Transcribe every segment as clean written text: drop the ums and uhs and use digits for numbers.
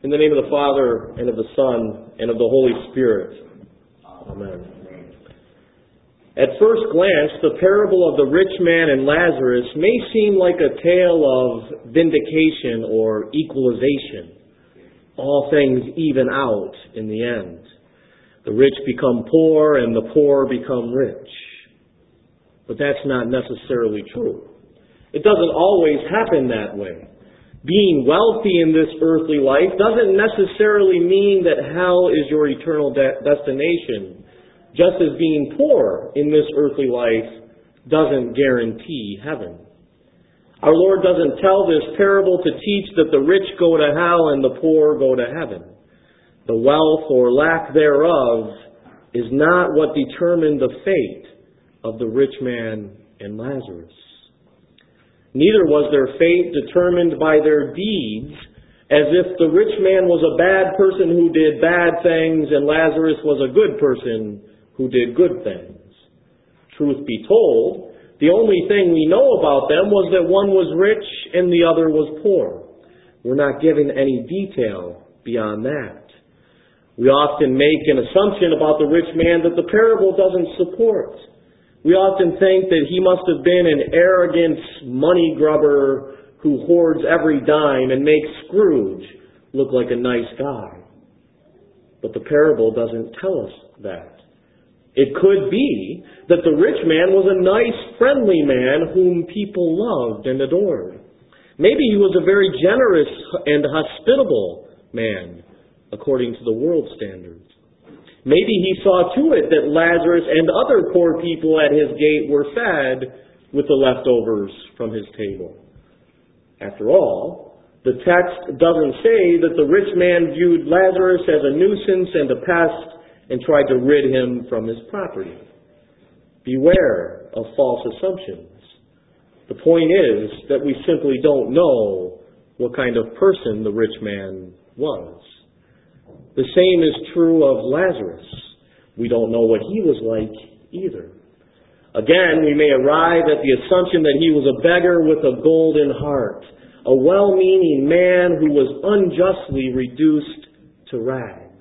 In the name of the Father, and of the Son, and of the Holy Spirit. Amen. At first glance, the parable of the rich man and Lazarus may seem like a tale of vindication or equalization. All things even out in the end. The rich become poor and the poor become rich. But that's not necessarily true. It doesn't always happen that way. Being wealthy in this earthly life doesn't necessarily mean that hell is your eternal destination, just as being poor in this earthly life doesn't guarantee heaven. Our Lord doesn't tell this parable to teach that the rich go to hell and the poor go to heaven. The wealth or lack thereof is not what determined the fate of the rich man and Lazarus. Neither was their fate determined by their deeds, as if the rich man was a bad person who did bad things and Lazarus was a good person who did good things. Truth be told, the only thing we know about them was that one was rich and the other was poor. We're not given any detail beyond that. We often make an assumption about the rich man that the parable doesn't support. We often think that he must have been an arrogant money grubber who hoards every dime and makes Scrooge look like a nice guy. But the parable doesn't tell us that. It could be that the rich man was a nice, friendly man whom people loved and adored. Maybe he was a very generous and hospitable man, according to the world standards. Maybe he saw to it that Lazarus and other poor people at his gate were fed with the leftovers from his table. After all, the text doesn't say that the rich man viewed Lazarus as a nuisance and a pest and tried to rid him from his property. Beware of false assumptions. The point is that we simply don't know what kind of person the rich man was. The same is true of Lazarus. We don't know what he was like either. Again, we may arrive at the assumption that he was a beggar with a golden heart, a well-meaning man who was unjustly reduced to rags.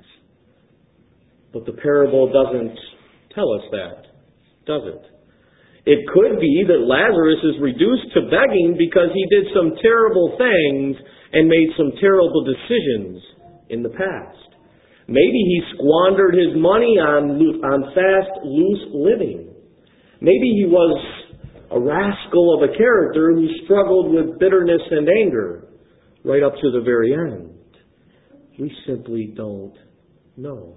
But the parable doesn't tell us that, does it? It could be that Lazarus is reduced to begging because he did some terrible things and made some terrible decisions in the past. Maybe he squandered his money on fast, loose living. Maybe he was a rascal of a character who struggled with bitterness and anger right up to the very end. We simply don't know.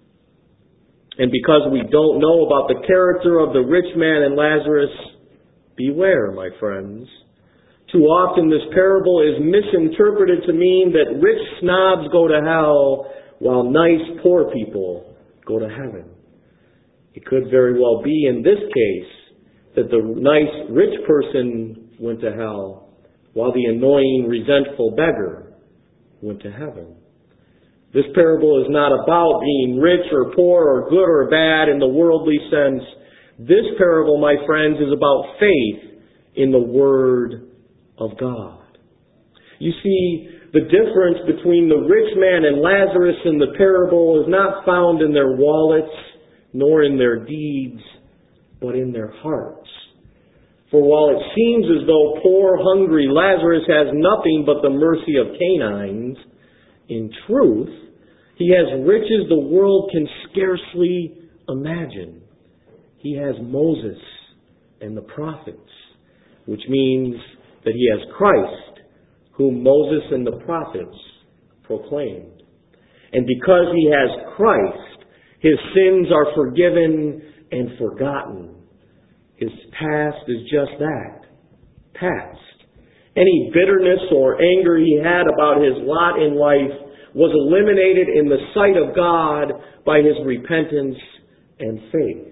And because we don't know about the character of the rich man and Lazarus, beware, my friends. Too often this parable is misinterpreted to mean that rich snobs go to hell while nice poor people go to heaven. It could very well be in this case that the nice rich person went to hell while the annoying resentful beggar went to heaven. This parable is not about being rich or poor or good or bad in the worldly sense. This parable, my friends, is about faith in the Word of God. You see, the difference between the rich man and Lazarus in the parable is not found in their wallets, nor in their deeds, but in their hearts. For while it seems as though poor, hungry Lazarus has nothing but the mercy of canines, in truth, he has riches the world can scarcely imagine. He has Moses and the prophets, which means that he has Christ, whom Moses and the prophets proclaimed. And because he has Christ, his sins are forgiven and forgotten. His past is just that, past. Any bitterness or anger he had about his lot in life was eliminated in the sight of God by his repentance and faith.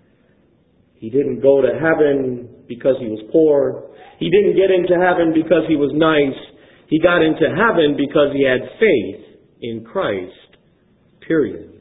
He didn't go to heaven because he was poor. He didn't get into heaven because he was nice. He got into heaven because he had faith in Christ, period.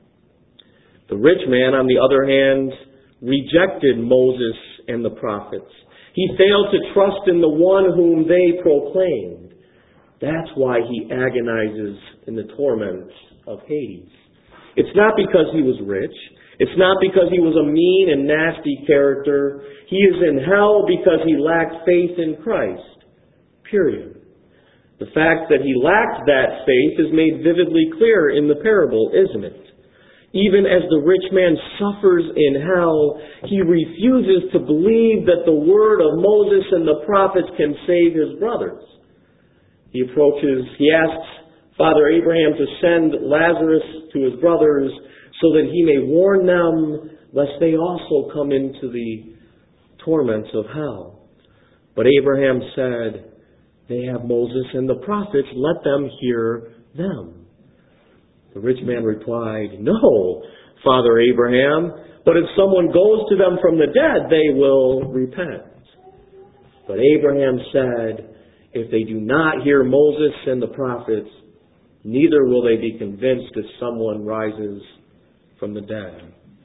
The rich man, on the other hand, rejected Moses and the prophets. He failed to trust in the one whom they proclaimed. That's why he agonizes in the torments of Hades. It's not because he was rich. It's not because he was a mean and nasty character. He is in hell because he lacked faith in Christ. Period. The fact that he lacked that faith is made vividly clear in the parable, isn't it? Even as the rich man suffers in hell, he refuses to believe that the word of Moses and the prophets can save his brothers. He asks Father Abraham to send Lazarus to his brothers so that he may warn them lest they also come into the torments of hell. But Abraham said, "They have Moses and the prophets, let them hear them." The rich man replied, "No, Father Abraham, but if someone goes to them from the dead, they will repent." But Abraham said, "If they do not hear Moses and the prophets, neither will they be convinced if someone rises from the dead."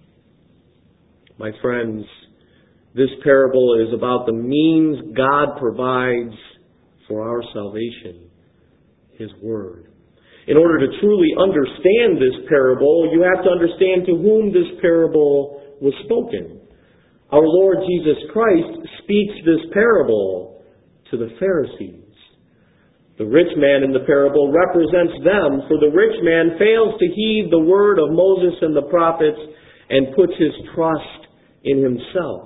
My friends, this parable is about the means God provides for our salvation, His Word. In order to truly understand this parable, you have to understand to whom this parable was spoken. Our Lord Jesus Christ speaks this parable to the Pharisees. The rich man in the parable represents them, for the rich man fails to heed the word of Moses and the prophets and puts his trust in himself.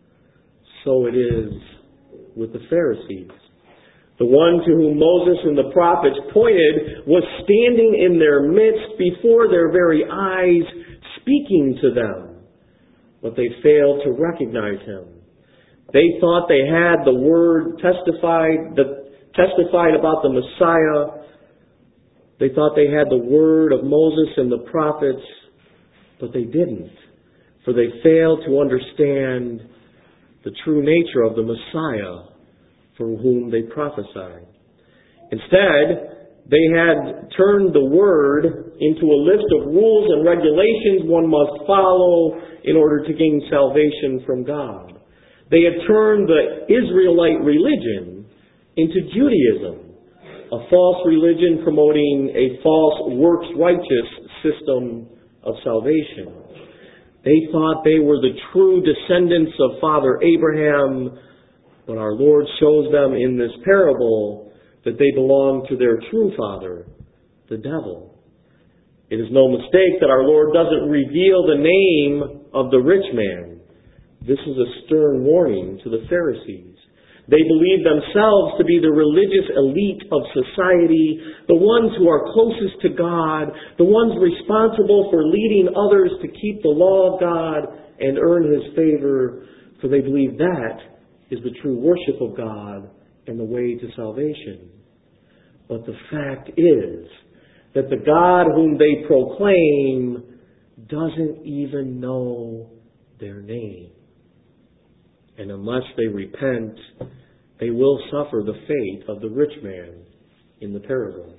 So it is with the Pharisees. The one to whom Moses and the prophets pointed was standing in their midst before their very eyes, speaking to them. But they failed to recognize him. They thought they had the word testified about the Messiah. They thought they had the word of Moses and the prophets, but they didn't, for they failed to understand the true nature of the Messiah for whom they prophesied. Instead, they had turned the word into a list of rules and regulations one must follow in order to gain salvation from God. They had turned the Israelite religion into Judaism, a false religion promoting a false works-righteous system of salvation. They thought they were the true descendants of Father Abraham, but our Lord shows them in this parable that they belong to their true father, the devil. It is no mistake that our Lord doesn't reveal the name of the rich man. This is a stern warning to the Pharisees. They believe themselves to be the religious elite of society, the ones who are closest to God, the ones responsible for leading others to keep the law of God and earn His favor, for they believe that is the true worship of God and the way to salvation. But the fact is that the God whom they proclaim doesn't even know their name. And unless they repent, they will suffer the fate of the rich man in the parable.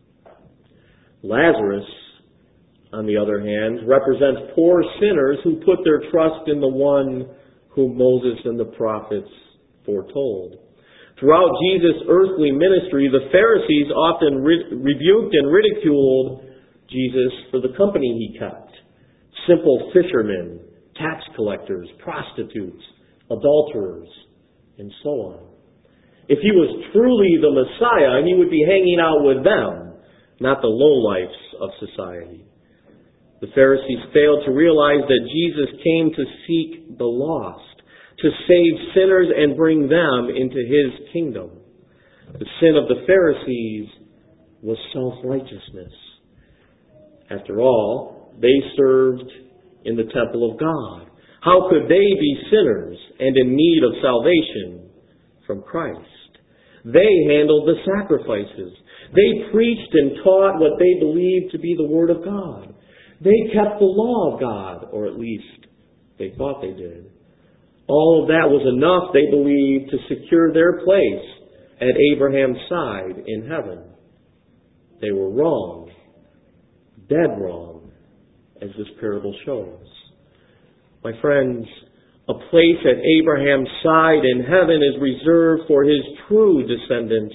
Lazarus, on the other hand, represents poor sinners who put their trust in the one whom Moses and the prophets foretold. Throughout Jesus' earthly ministry, the Pharisees often rebuked and ridiculed Jesus for the company he kept. Simple fishermen, tax collectors, prostitutes, adulterers, and so on. If he was truly the Messiah, he would be hanging out with them, not the lowlifes of society. The Pharisees failed to realize that Jesus came to seek the lost, to save sinners and bring them into His kingdom. The sin of the Pharisees was self-righteousness. After all, they served in the temple of God. How could they be sinners and in need of salvation from Christ? They handled the sacrifices. They preached and taught what they believed to be the Word of God. They kept the law of God, or at least they thought they did. All of that was enough, they believed, to secure their place at Abraham's side in heaven. They were wrong, dead wrong, as this parable shows. My friends, a place at Abraham's side in heaven is reserved for his true descendants,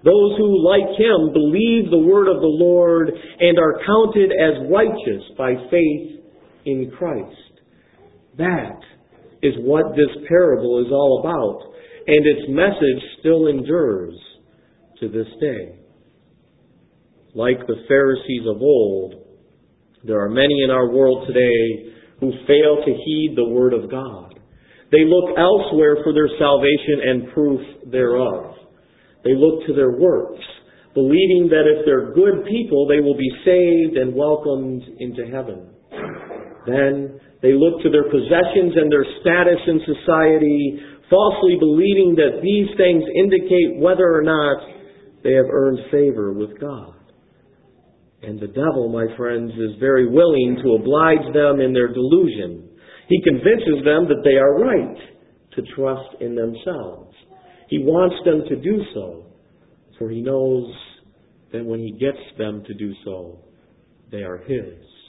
those who, like him, believe the word of the Lord and are counted as righteous by faith in Christ. That is what this parable is all about, and its message still endures to this day. Like the Pharisees of old, there are many in our world today who fail to heed the word of God. They look elsewhere for their salvation and proof thereof. They look to their works, believing that if they're good people, they will be saved and welcomed into heaven. Then they look to their possessions and their status in society, falsely believing that these things indicate whether or not they have earned favor with God. And the devil, my friends, is very willing to oblige them in their delusion. He convinces them that they are right to trust in themselves. He wants them to do so, for he knows that when he gets them to do so, they are his.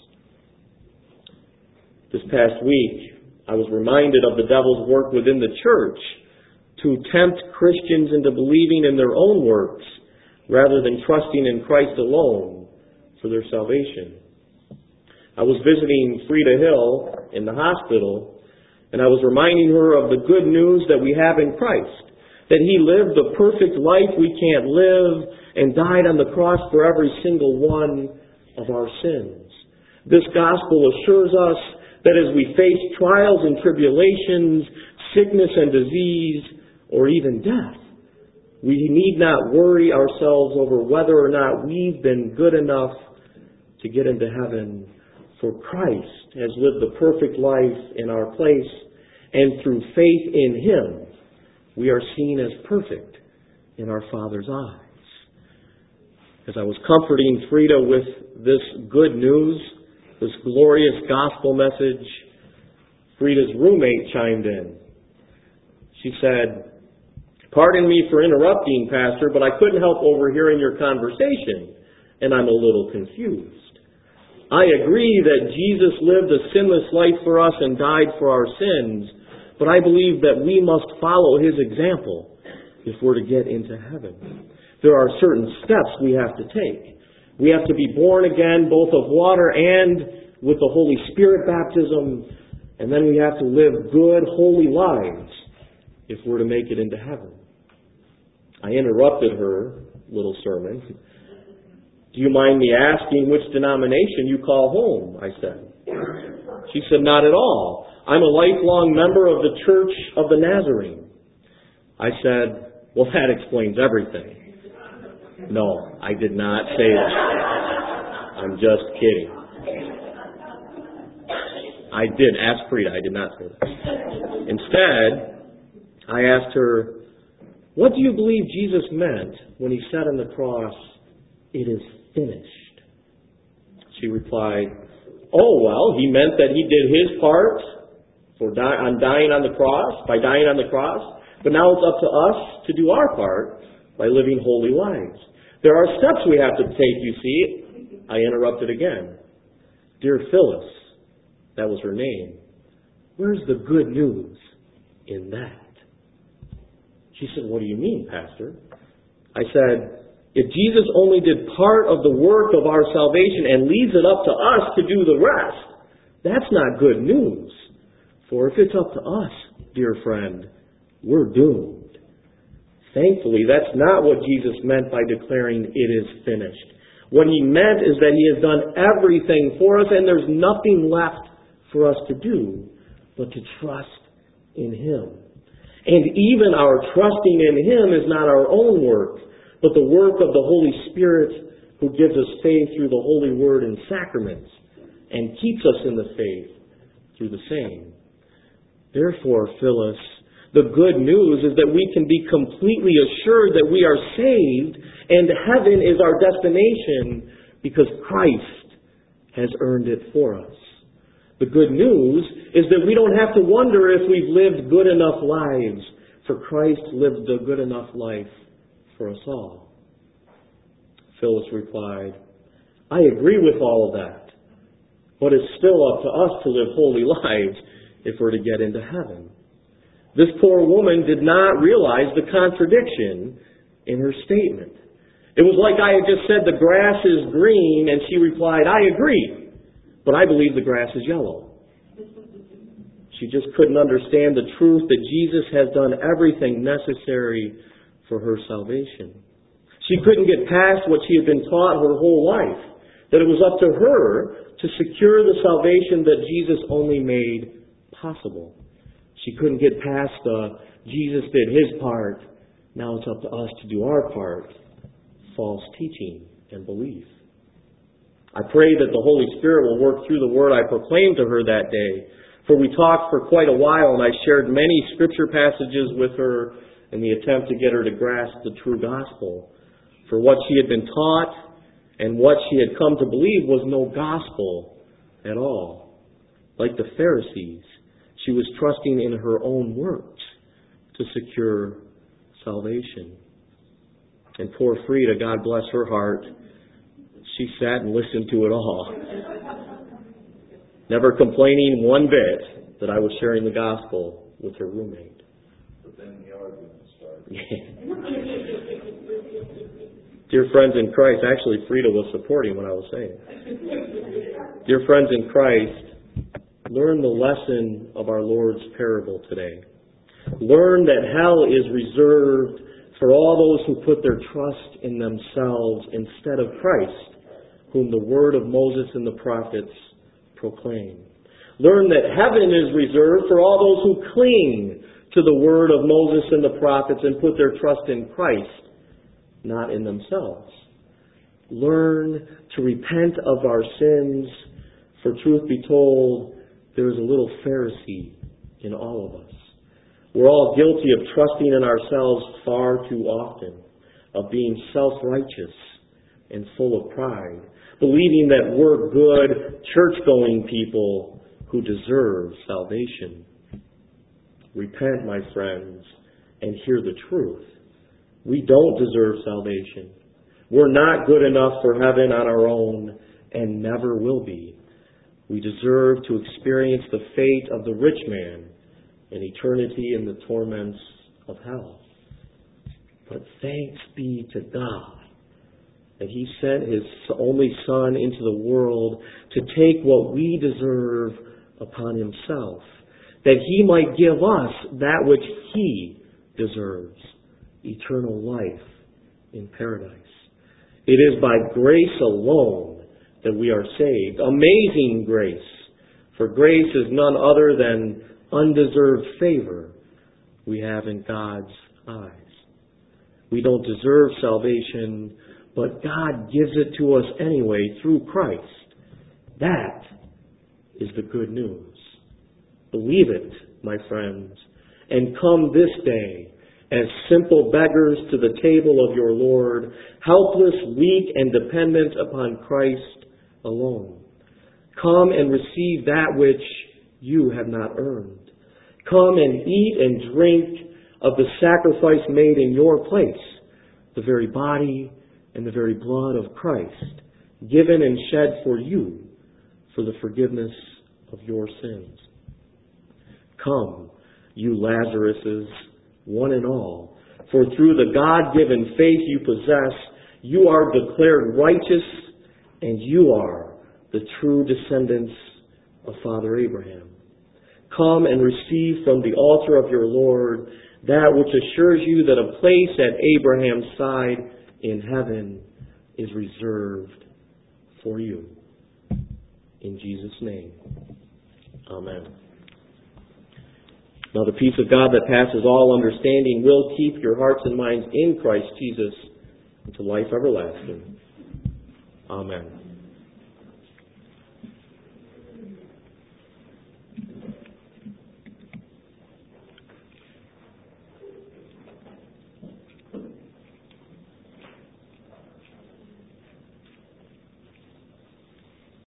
This past week, I was reminded of the devil's work within the church to tempt Christians into believing in their own works rather than trusting in Christ alone for their salvation. I was visiting Frida Hill in the hospital, and I was reminding her of the good news that we have in Christ, that He lived the perfect life we can't live and died on the cross for every single one of our sins. This gospel assures us that as we face trials and tribulations, sickness and disease, or even death, we need not worry ourselves over whether or not we've been good enough to get into heaven, for Christ has lived the perfect life in our place, and through faith in Him, we are seen as perfect in our Father's eyes. As I was comforting Frida with this good news, this glorious gospel message, Frida's roommate chimed in. She said, "Pardon me for interrupting, Pastor, but I couldn't help overhearing your conversation, and I'm a little confused. I agree that Jesus lived a sinless life for us and died for our sins, but I believe that we must follow His example if we're to get into heaven. There are certain steps we have to take. We have to be born again, both of water and with the Holy Spirit baptism, and then we have to live good, holy lives if we're to make it into heaven." I interrupted her little sermon. "Do you mind me asking which denomination you call home?" I said. She said, "Not at all. I'm a lifelong member of the Church of the Nazarene." I said, "Well, that explains everything." No, I did not say that. I'm just kidding. I did ask Frida. I did not say that. Instead, I asked her, "What do you believe Jesus meant when He said on the cross, 'It is finished'?" She replied, "Oh, well, He meant that He did His part by dying on the cross, but now it's up to us to do our part by living holy lives. There are steps we have to take, you see." I interrupted again. "Dear Phyllis," that was her name, "where's the good news in that?" She said, "What do you mean, Pastor?" I said, "If Jesus only did part of the work of our salvation and leaves it up to us to do the rest, that's not good news. For if it's up to us, dear friend, we're doomed." Thankfully, that's not what Jesus meant by declaring "it is finished." What He meant is that He has done everything for us and there's nothing left for us to do but to trust in Him. And even our trusting in Him is not our own work, but the work of the Holy Spirit who gives us faith through the Holy Word and sacraments and keeps us in the faith through the same. Therefore, Phyllis, the good news is that we can be completely assured that we are saved and heaven is our destination because Christ has earned it for us. The good news is that we don't have to wonder if we've lived good enough lives, for Christ lived a good enough life for us all. Phyllis replied, "I agree with all of that, but it's still up to us to live holy lives if we're to get into heaven." This poor woman did not realize the contradiction in her statement. It was like I had just said the grass is green, and she replied, I agree, but I believe the grass is yellow. She just couldn't understand the truth that Jesus has done everything necessary for her salvation. She couldn't get past what she had been taught her whole life, that it was up to her to secure the salvation that Jesus only made possible. She couldn't get past Jesus did his part, now it's up to us to do our part, false teaching and belief. I pray that the Holy Spirit will work through the word I proclaimed to her that day, for we talked for quite a while and I shared many scripture passages with her in the attempt to get her to grasp the true gospel. For what she had been taught and what she had come to believe was no gospel at all. Like the Pharisees, she was trusting in her own works to secure salvation. And poor Frida, God bless her heart, she sat and listened to it all. Never complaining one bit that I was sharing the gospel with her roommate. But then the argument started. Dear friends in Christ, actually Frida was supporting what I was saying. Dear friends in Christ, learn the lesson of our Lord's parable today. Learn that hell is reserved for all those who put their trust in themselves instead of Christ, whom the word of Moses and the prophets proclaim. Learn that heaven is reserved for all those who cling to the word of Moses and the prophets and put their trust in Christ, not in themselves. Learn to repent of our sins, for truth be told, there is a little Pharisee in all of us. We're all guilty of trusting in ourselves far too often, of being self-righteous and full of pride, believing that we're good, church-going people who deserve salvation. Repent, my friends, and hear the truth. We don't deserve salvation. We're not good enough for heaven on our own and never will be. We deserve to experience the fate of the rich man and eternity in the torments of hell. But thanks be to God that He sent His only Son into the world to take what we deserve upon Himself, that He might give us that which He deserves, eternal life in paradise. It is by grace alone that we are saved. Amazing grace. For grace is none other than undeserved favor we have in God's eyes. We don't deserve salvation, but God gives it to us anyway through Christ. That is the good news. Believe it, my friends, and come this day as simple beggars to the table of your Lord, helpless, weak, and dependent upon Christ alone. Come and receive that which you have not earned. Come and eat and drink of the sacrifice made in your place, the very body and the very blood of Christ, given and shed for you for the forgiveness of your sins. Come, you Lazaruses, one and all, for through the God-given faith you possess, you are declared righteous, and you are the true descendants of Father Abraham. Come and receive from the altar of your Lord that which assures you that a place at Abraham's side in heaven is reserved for you. In Jesus' name, amen. Now the peace of God that passes all understanding will keep your hearts and minds in Christ Jesus unto life everlasting. Amen.